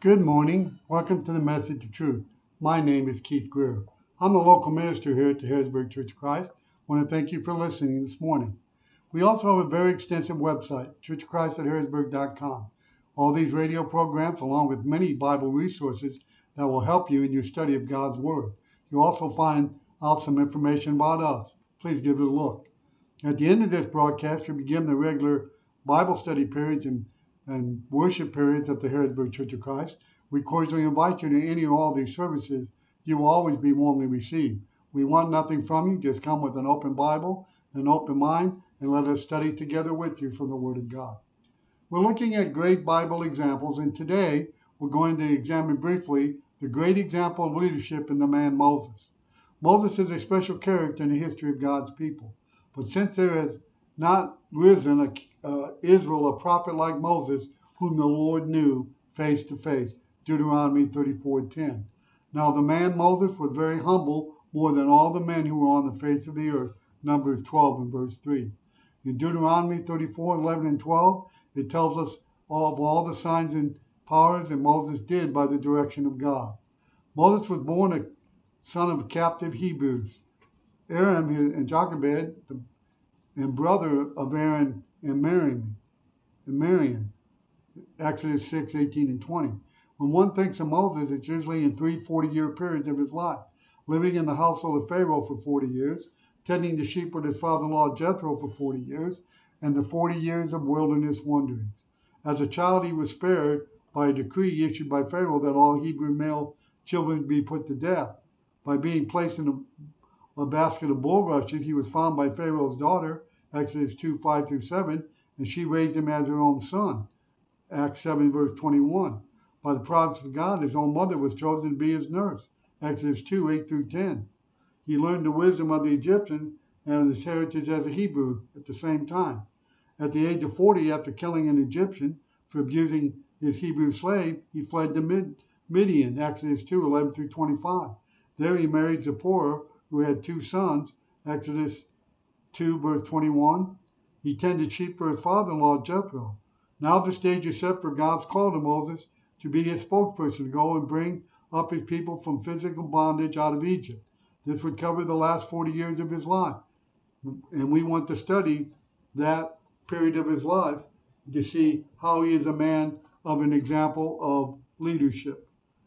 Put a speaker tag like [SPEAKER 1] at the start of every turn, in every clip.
[SPEAKER 1] Good morning. Welcome to the Message of Truth. My name is Keith Greer. I'm the local minister here at the Harrisburg Church of Christ. I want to thank you for listening this morning. We also have a very extensive website, churchofchrist@harrisburg.com. All these radio programs, along with many Bible resources that will help you in your study of God's Word. You'll also find out some information about us. Please give it a look. At the end of this broadcast, we begin the regular Bible study periods and worship periods at the Harrisburg Church of Christ. We cordially invite you to any or all these services. You will always be warmly received. We want nothing from you. Just come with an open Bible, an open mind, and let us study together with you from the Word of God. We're looking at great Bible examples, and today we're going to examine briefly the great example of leadership in the man Moses. Moses is a special character in the history of God's people. But since there has not risen Israel a prophet like Moses, whom the Lord knew face to face, Deuteronomy 34:10. Now the man Moses was very humble, more than all the men who were on the face of the earth, Numbers 12 and verse 3. In Deuteronomy 34:11 and 12, it tells us of all the signs and powers that Moses did by the direction of God. Moses was born a son of captive Hebrews. Aram and Jochebed, and brother of Aaron and Miriam, Exodus 6:18 and 20. When one thinks of Moses, it's usually in 3 40-year periods of his life, living in the household of Pharaoh for 40 years, tending the sheep with his father-in-law Jethro for 40 years, and the 40 years of wilderness wanderings. As a child, he was spared by a decree issued by Pharaoh that all Hebrew male children be put to death. By being placed in a basket of bulrushes, he was found by Pharaoh's daughter, Exodus 2:5 through 7, and she raised him as her own son, Acts 7 verse 21. By the providence of God, his own mother was chosen to be his nurse, Exodus 2:8 through 10. He learned the wisdom of the Egyptians and his heritage as a Hebrew at the same time. At the age of 40, after killing an Egyptian for abusing his Hebrew slave, he fled to Midian, Exodus 2:11 through 25. There he married Zipporah, who had 2 sons, Exodus 2 verse 21. He tended sheep for his father-in-law Jethro. Now the stage is set for God's call to Moses to be his spokesperson to go and bring up his people from physical bondage out of Egypt. This would cover the last 40 years of his life. And we want to study that period of his life to see how he is a man of an example of leadership.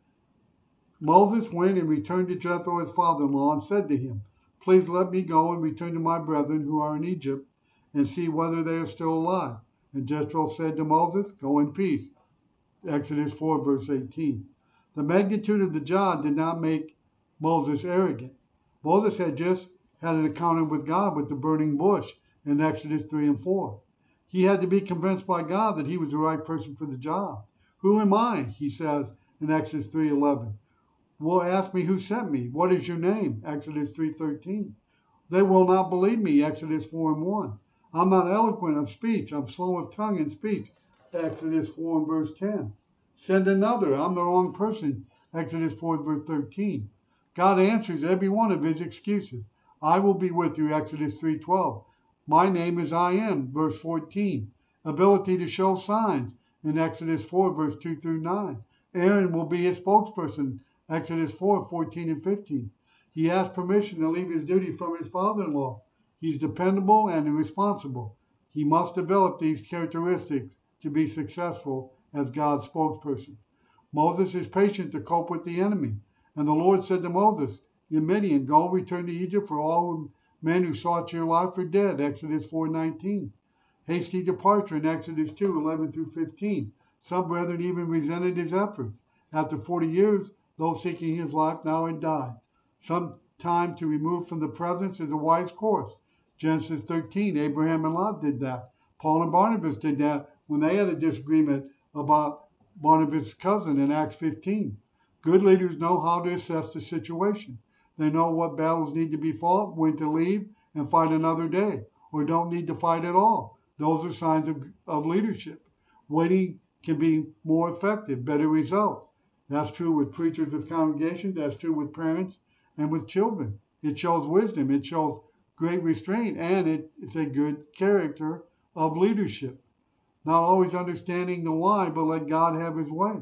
[SPEAKER 1] Moses went and returned to Jethro, his father-in-law, and said to him, "Please let me go and return to my brethren who are in Egypt and see whether they are still alive." And Jethro said to Moses, "Go in peace." Exodus 4 verse 18. The magnitude of the job did not make Moses arrogant. Moses had just had an encounter with God with the burning bush in Exodus 3 and 4. He had to be convinced by God that he was the right person for the job. "Who am I?" he says in Exodus 3:11. "Will ask me who sent me. What is your name?" Exodus 3:13. "They will not believe me." Exodus 4 and 1. "I'm not eloquent of speech. I'm slow of tongue in speech." Exodus 4 and verse 10. "Send another. I'm the wrong person." Exodus 4 verse 13. God answers every one of his excuses. "I will be with you." Exodus 3:12. "My name is I am." Verse 14. Ability to show signs in Exodus 4 verse 2 through 9. Aaron will be his spokesperson. Exodus 4:14 and 15. He asked permission to leave his duty from his father-in-law. He's dependable and responsible. He must develop these characteristics to be successful as God's spokesperson. Moses is patient to cope with the enemy. And the Lord said to Moses in Midian, "Go return to Egypt, for all men who sought your life are dead." Exodus 4:19. Hasty departure in Exodus 2:11 through 15. Some brethren even resented his efforts. After 40 years, those seeking his life now had died. Some time to remove from the presence is a wise course. Genesis 13, Abraham and Lot did that. Paul and Barnabas did that when they had a disagreement about Barnabas' cousin in Acts 15. Good leaders know how to assess the situation. They know what battles need to be fought, when to leave and fight another day, or don't need to fight at all. Those are signs of leadership. Waiting can be more effective, better results. That's true with preachers of congregations. That's true with parents and with children. It shows wisdom. It shows great restraint, and it's a good character of leadership. Not always understanding the why, but let God have his way.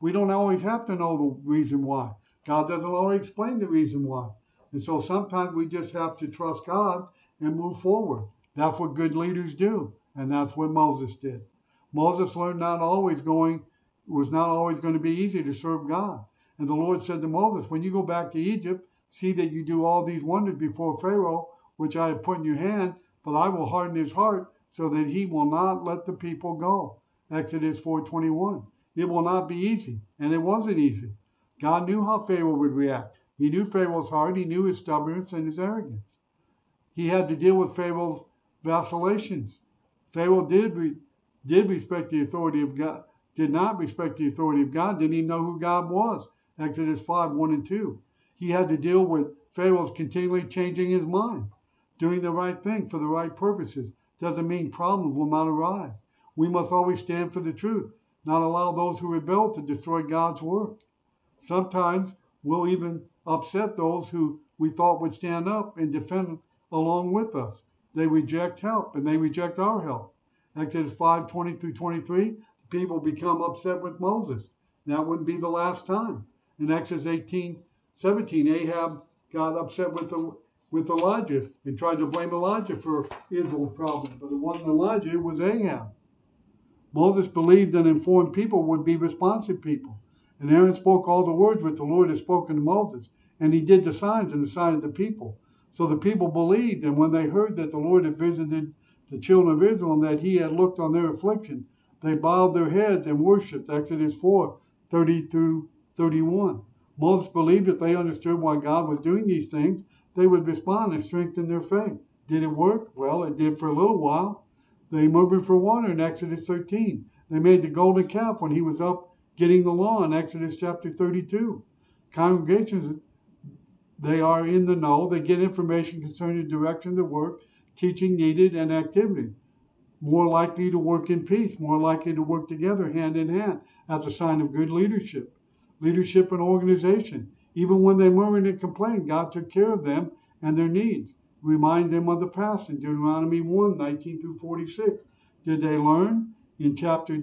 [SPEAKER 1] We don't always have to know the reason why. God doesn't always explain the reason why. And so sometimes we just have to trust God and move forward. That's what good leaders do. And that's what Moses did. Moses learned was not always going to be easy to serve God. And the Lord said to Moses, when you go back to Egypt, see that you do all these wonders before Pharaoh, which I have put in your hand, but I will harden his heart so that he will not let the people go. Exodus 4:21. It will not be easy, and it wasn't easy. God knew how Pharaoh would react. He knew Pharaoh's heart. He knew his stubbornness and his arrogance. He had to deal with Pharaoh's vacillations. Pharaoh did respect the authority of God, did not respect the authority of God, didn't even know who God was. Exodus 5:1 and 2. He had to deal with Pharaoh's continually changing his mind. Doing the right thing for the right purposes doesn't mean problems will not arise. We must always stand for the truth, not allow those who rebel to destroy God's work. Sometimes we'll even upset those who we thought would stand up and defend along with us. They reject help, and they reject our help. Exodus 5:20-23, people become upset with Moses. That wouldn't be the last time. In Exodus 18:17, Ahab got upset with Elijah and tried to blame Elijah for Israel's problem. But it wasn't Elijah, it was Ahab. Moses believed that informed people would be responsive people. And Aaron spoke all the words which the Lord had spoken to Moses. And he did the signs in the sight of the people. So the people believed, and when they heard that the Lord had visited the children of Israel and that he had looked on their affliction, they bowed their heads and worshipped. Exodus 4:30-31. Moses believed if they understood why God was doing these things, they would respond and strengthen their faith. Did it work? Well, it did for a little while. They murmured for water in Exodus 13. They made the golden calf when he was up getting the law in Exodus chapter 32. Congregations, they are in the know. They get information concerning the direction of the work, teaching needed, and activity. More likely to work in peace, more likely to work together hand in hand as a sign of good leadership. Leadership and organization. Even when they murmured and complained, God took care of them and their needs. Remind them of the past in Deuteronomy 1:19-46. Did they learn? In chapter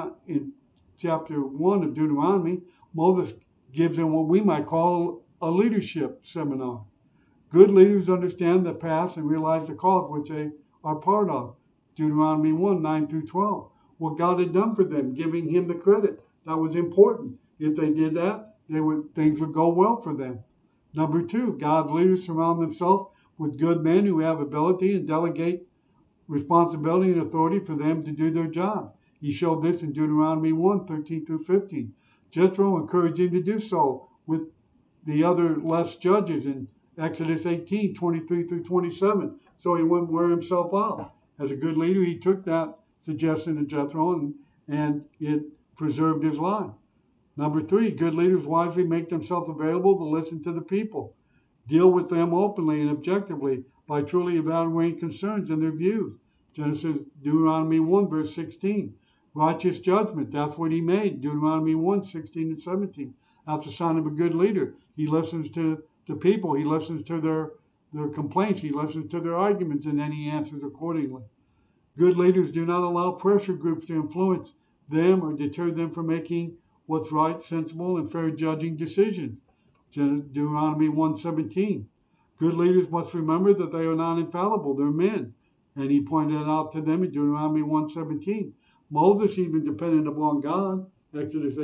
[SPEAKER 1] 1 of Deuteronomy, Moses gives them what we might call a leadership seminar. Good leaders understand the past and realize the cause which they are part of. Deuteronomy 1:9-12. What God had done for them, giving him the credit. That was important. If they did that, things would go well for them. Number 2, God's leaders surround themselves with good men who have ability and delegate responsibility and authority for them to do their job. He showed this in Deuteronomy 1:13-15. Jethro encouraged him to do so with the other less judges in Exodus 18:23-27, so he wouldn't wear himself out. As a good leader, he took that suggestion of Jethro and it preserved his life. Number 3, good leaders wisely make themselves available to listen to the people. Deal with them openly and objectively by truly evaluating concerns and their views. Deuteronomy 1:16. Righteous judgment, that's what he made. Deuteronomy 1:16-17. That's a sign of a good leader. He listens to the people. He listens to their complaints. He listens to their arguments, and then he answers accordingly. Good leaders do not allow pressure groups to influence them or deter them from making what's right, sensible, and fair judging decisions. Deuteronomy 1:17. Good leaders must remember that they are not infallible. They're men. And he pointed it out to them in Deuteronomy 1:17. Moses even depended upon God. Exodus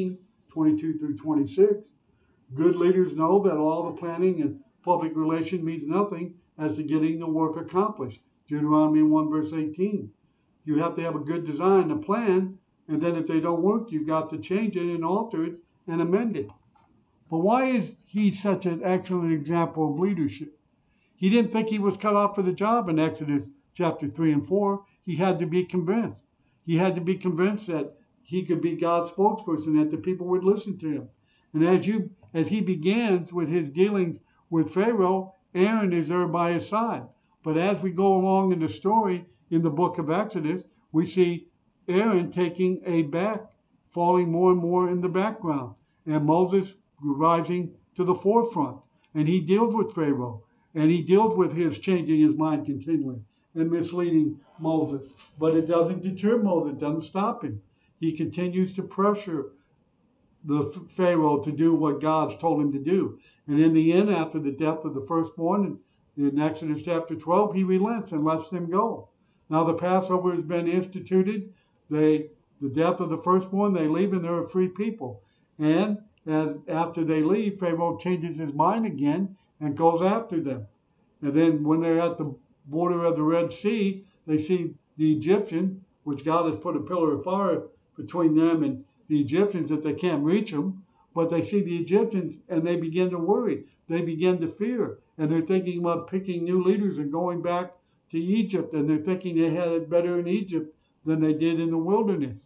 [SPEAKER 1] 18:22-26. Good leaders know that all the planning and public relation means nothing as to getting the work accomplished. Deuteronomy 1:18. You have to have a good design, a plan, and then if they don't work, you've got to change it and alter it and amend it. But why is he such an excellent example of leadership? He didn't think he was cut out for the job in Exodus chapter 3 and 4. He had to be convinced. He had to be convinced that he could be God's spokesperson, that the people would listen to him. And as he begins with his dealings with Pharaoh, Aaron is there by his side. But as we go along in the story in the book of Exodus, we see Aaron taking a back, falling more and more in the background, and Moses rising to the forefront. And he deals with Pharaoh, and he deals with his changing his mind continually and misleading Moses. But it doesn't deter Moses, it doesn't stop him. He continues to pressure the Pharaoh to do what God's told him to do. And in the end, after the death of the firstborn, in Exodus chapter 12, he relents and lets them go. Now the Passover has been instituted. The death of the firstborn, they leave and they're a free people. And after they leave, Pharaoh changes his mind again and goes after them. And then when they're at the border of the Red Sea, they see the Egyptians, which God has put a pillar of fire between them and the Egyptians that they can't reach them. But they see the Egyptians and they begin to worry. They begin to fear. And they're thinking about picking new leaders and going back to Egypt. And they're thinking they had it better in Egypt than they did in the wilderness.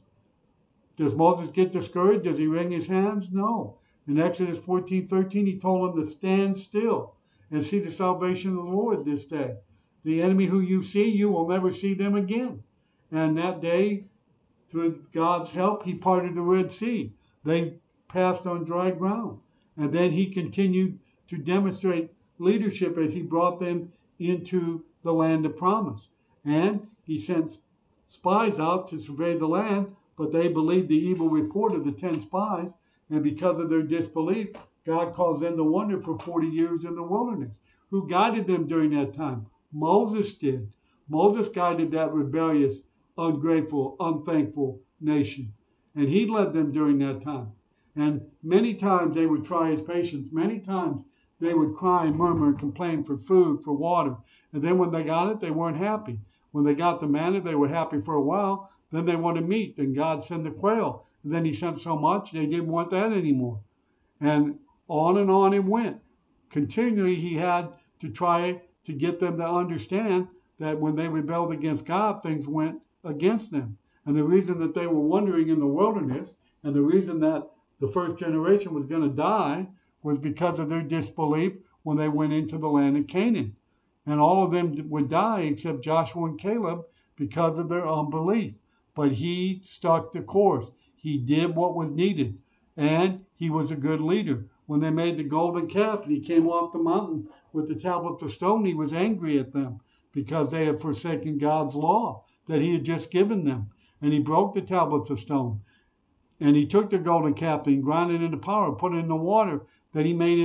[SPEAKER 1] Does Moses get discouraged? Does he wring his hands? No. In Exodus 14:13, he told them to stand still and see the salvation of the Lord this day. The enemy who you see, you will never see them again. And that day, through God's help, he parted the Red Sea. They passed on dry ground. And then he continued to demonstrate leadership as he brought them into the land of promise. And he sent spies out to survey the land, but they believed the evil report of the 10 spies. And because of their disbelief, God caused them to wander for 40 years in the wilderness. Who guided them during that time? Moses did. Moses guided that rebellious, ungrateful, unthankful nation. And he led them during that time. And many times they would try his patience. Many times they would cry and murmur and complain for food, for water. And then when they got it, they weren't happy. When they got the manna, they were happy for a while. Then they wanted meat. Then God sent the quail. And then he sent so much, they didn't want that anymore. And on it went. Continually, he had to try to get them to understand that when they rebelled against God, things went against them. And the reason that they were wandering in the wilderness, and the reason that the first generation was going to die, was because of their disbelief when they went into the land of Canaan. And all of them would die except Joshua and Caleb because of their unbelief. But he stuck the course. He did what was needed. And he was a good leader. When they made the golden calf and he came off the mountain with the tablets of stone, he was angry at them because they had forsaken God's law that he had just given them. And he broke the tablets of stone. And he took the golden calf and ground it into powder, put it in the water that he made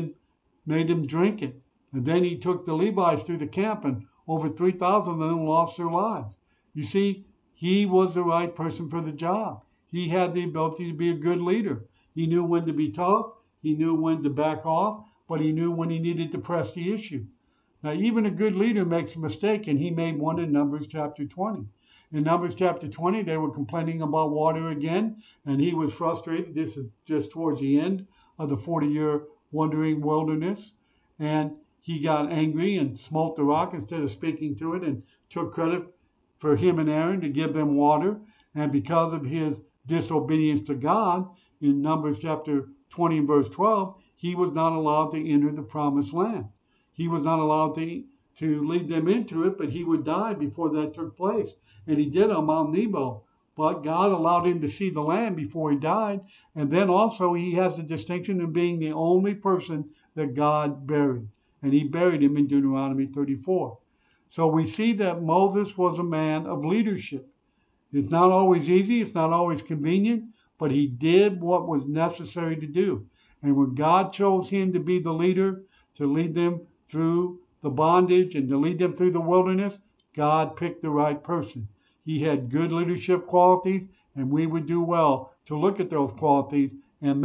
[SPEAKER 1] him drink it. And then he took the Levites through the camp, and over 3,000 of them lost their lives. You see, he was the right person for the job. He had the ability to be a good leader. He knew when to be tough. He knew when to back off, but he knew when he needed to press the issue. Now, even a good leader makes a mistake, and he made one in Numbers chapter 20. In Numbers chapter 20, they were complaining about water again, and he was frustrated. This is just towards the end of the 40-year wandering wilderness. And he got angry and smote the rock instead of speaking to it, and took credit for him and Aaron to give them water. And because of his disobedience to God, in Numbers chapter 20 and verse 12, he was not allowed to enter the promised land. He was not allowed to lead them into it, but he would die before that took place. And he did on Mount Nebo. But God allowed him to see the land before he died. And then also he has the distinction of being the only person that God buried. And he buried him in Deuteronomy 34. So we see that Moses was a man of leadership. It's not always easy. It's not always convenient. But he did what was necessary to do. And when God chose him to be the leader, to lead them through the bondage and to lead them through the wilderness, God picked the right person. He had good leadership qualities, and we would do well to look at those qualities